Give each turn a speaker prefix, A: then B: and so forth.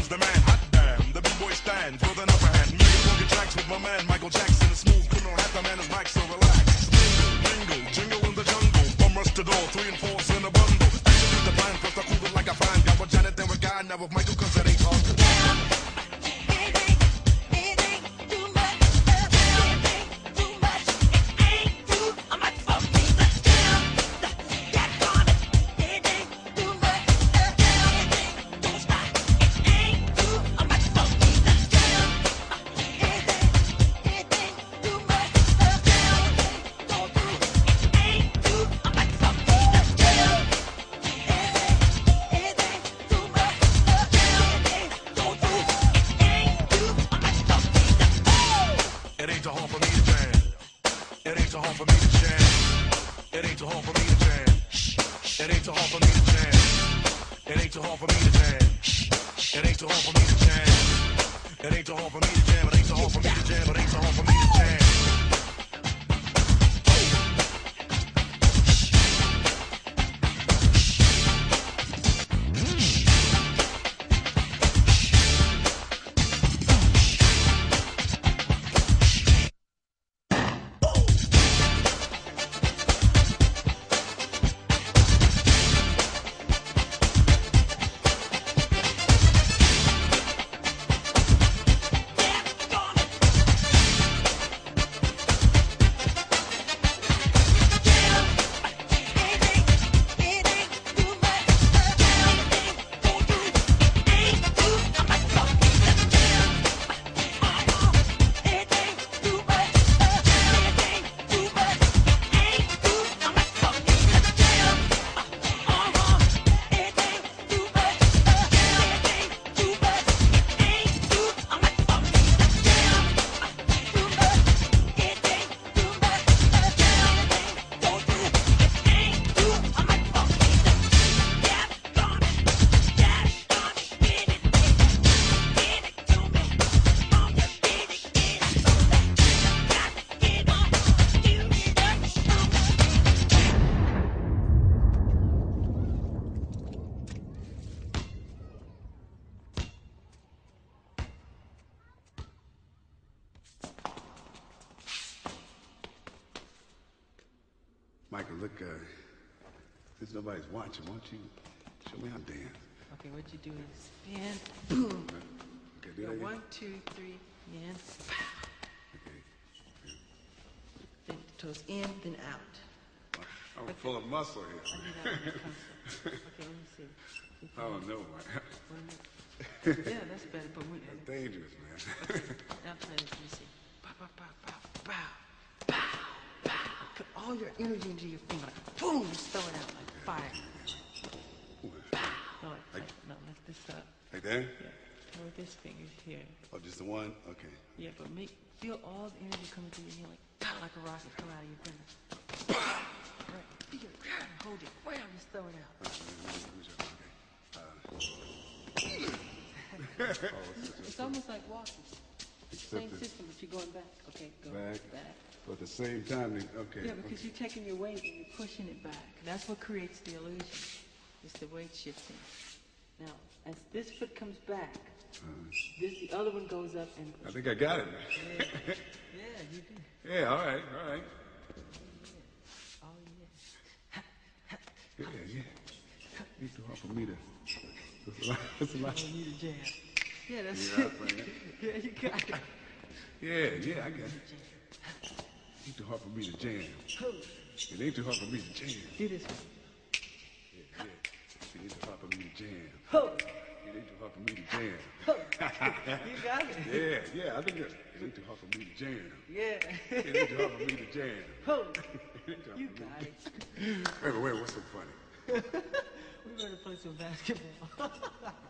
A: is the man. Hot damn, the B-boy stands with an upper hand. Making funky tracks with my man Michael Jackson. A smooth criminal hat, the man is Mike, so relax. Jingle, jingle in the jungle. Bum rush to door, 3 and 4's in a bundle. Action is the plan, first I cool it like a fine. Got with Janet, then with Guy, now with Michael, cause that ain't hard to do. It ain't too hard for me to jam. It ain't too hard for me to jam. It ain't too hard for me to jam. It ain't too hard for me to jam. It ain't too hard for me to jam. It ain't too hard for me to jam. It ain't too hard for me to jam. It ain't too hard for me to jam. It ain't too hard for me to jam.
B: Michael, look, since nobody's watching, why don't you show me how to dance?
C: Okay, what you do is spin, boom.
B: Okay, do
C: Go
B: that
C: 1, 2, 3, in, pow.
B: Okay.
C: Then toes in, then out.
B: I'm full of muscle here.
C: I do that when it comes to- Okay, let me see.
B: I don't know, man.
C: Yeah, that's better, but when...
B: That's dangerous, man.
C: Okay, now try this, let me see. Pow, pow, pow, pow, pow, pow, pow. Put all your energy into your finger, like boom, just throw it out like fire. Pow. No, no, lift this up.
B: Like that?
C: Yeah, throw this finger here.
B: Oh, just the one? Okay.
C: Yeah, but feel all the energy coming through your hand like a rocket come out of your finger. Right, feel it, hold it, wham, just throw it out. It's almost like walking. Same system, but you're going back. Okay, go back.
B: So at the same time, okay.
C: Yeah, because you're taking your weight and you're pushing it back. That's what creates the illusion. It's the weight shifting. Now, as this foot comes back, the other one goes up and...
B: I think I got it.
C: Yeah, yeah, you do.
B: Yeah, all right, all right.
C: Oh, yeah.
B: Yeah, yeah. It's too hard for me to... It's a lot.
C: You need a jam. Yeah, that's
B: Yeah,
C: it.
B: man.
C: Yeah, you got it.
B: Yeah, I got it. It's too hard for me to jam. It ain't too hard for me to jam.
C: Do this one.
B: Yeah. It ain't too hard for me to jam.
C: Ho!
B: It ain't too hard for me to jam.
C: Ho! You got it.
B: Yeah, I think it ain't too hard for me to jam.
C: Yeah.
B: It ain't too hard for me to jam.
C: Ho!
B: It ain't too hard
C: You
B: for me
C: got it.
B: to- Wait, what's so funny?
C: We better play some basketball.